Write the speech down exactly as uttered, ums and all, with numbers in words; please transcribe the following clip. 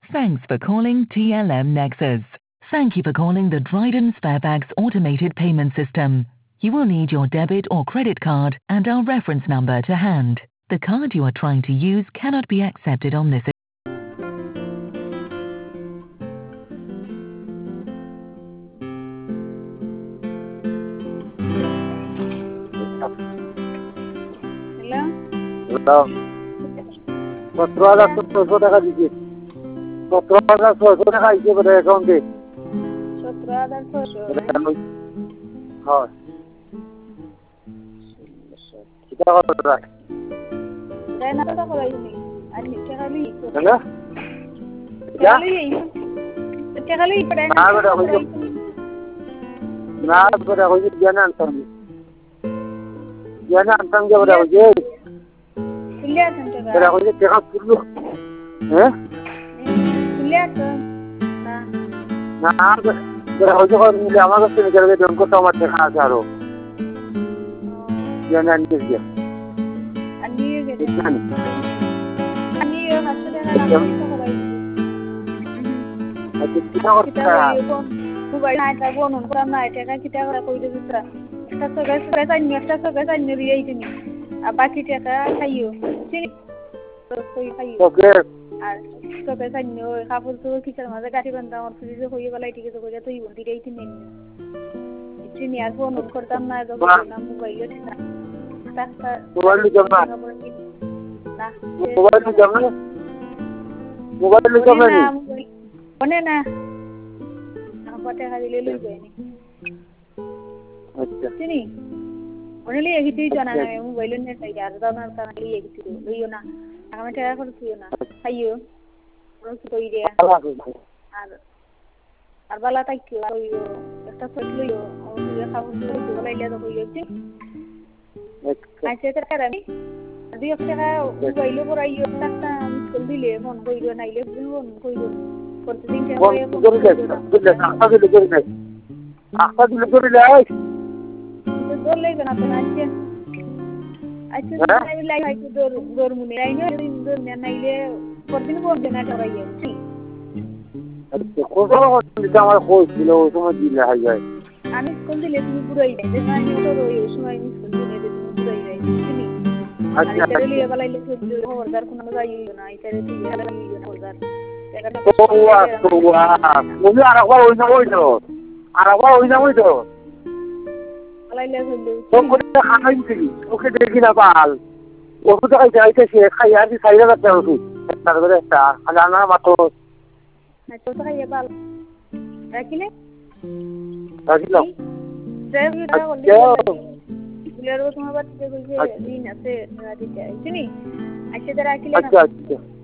Thanks for calling T L M Nexus. Thank you for calling the Dryden Sparebags automated payment system. You will need your debit or credit card and our reference number to hand. The card you are trying to use cannot be accepted on this. Hello? Hello. সতেরো হাজার ছয়শো টাকা দিচ্ছি সতেরো হাজার ছয়শো টাকা হিসেবে করে অ্যাকাউন্টে সতেরো হাজার ছয়শো হয় সেটা কত টাকা তাই না টাকা করাইনি আর টাকা লই হ্যাঁ টাকা লই টাকা লই পড়ে না বেটা হইছে না বেটা হইছে জানা আনতাম জানা আনতাম যে বেটা হইছে খুলে আছেন টাকা বেটা হইছে টাকা পুরো হ্যাঁ খুলে আছেন না না বেটা হইছে মিলে আমার কাছে নিয়ে যাবে দন কত আমার টাকা আছে আরো জানা আনতে গিয়ে আমি গেছি জানি আমি পাঁচশো টাকা রাখি টাকা করাইনি আচ্ছা কিটা করতে মোবাইল আইটা বনুন করাম না টাকা কিটা করা কইতে দিতা একটা সগাই সগাই চাইনি একটা সগাই চাইনি রিয়াই দিনি আর বাকি টাকা খাইও চিনি কই খাইও ওকে আর সগাই চাইনি ওই কাপড় তো কিসের মাঝে গাড়ি বান্ধা আমার ফ্রিজে হইয়ে গেল এটিকে তো কইরা তুই বন্দি রেই তিন চিনি আর ফোন করতাম না যখন না মোবাইলে না টাকা মোবাইল জমা না মোবাইল জমা মোবাইল জমা না মনে না আমার টাকা দিলে লই যায়নি আচ্ছা চিনি মনে লিয়ে গেছি জানা না মোবাইল নে তাই আর দানার কারণে লিয়ে গেছি লইও না আমি টাকা করছিও না খাইও রোজ কই রে আর আর বালা তাই কি লইও একটা সট লইও ও খাবো তো লাইলে তো কইও ঠিক আচ্ছা এটা কারণে দুই টাকা মোবাইল পরাইও টাকা স্কুল দিলে ফোন কইরো নাইলে ফোন কইরো প্রতিদিন টাকা কইও করে দে দিলে আস্তা দিলে করে দে আস্তা দিলে করে দে আই তো দলে না তো আচ্ছা আচ্ছা নাইলে লাই হয় তো দর দর মুনে আইনো দর নাইলে প্রতিদিন ফোন দেনা করাইও ঠিক আচ্ছা কোন দিকে আমার কইছিল ওই সময় দিলে হাই যায় আমি স্কুল দিলে তুমি পুরোই দেয় যে আমি তো ওই সময় স্কুল দিলে তুমি পুরোই দেয় তুমি আচ্ছা আচ্ছা লিয়ে বলাইলে তো খবরদার কোনো যাইও না এটারে তুই যাইও না খবরদার টাকাটা ওয়া ওয়া মুই আরেকবার ওই না ওই তো আরেকবার ওই না ওই তো বলাইলে হলো তো করে খাইছি ওকে দেখি না পাল ওকে তো যাইতে সে খাই আর দি সাইরা করতে হবে তারপরে একটা আলানা মাত্র না তো খাইয়ে পাল রাখিলে রাখিলাম ড্রাইভারটা বললি বুলেরো তোমার বাড়িতে কইছে দিন আছে দিতে আইছিনি আচ্ছা তারা রাখিলে আচ্ছা আচ্ছা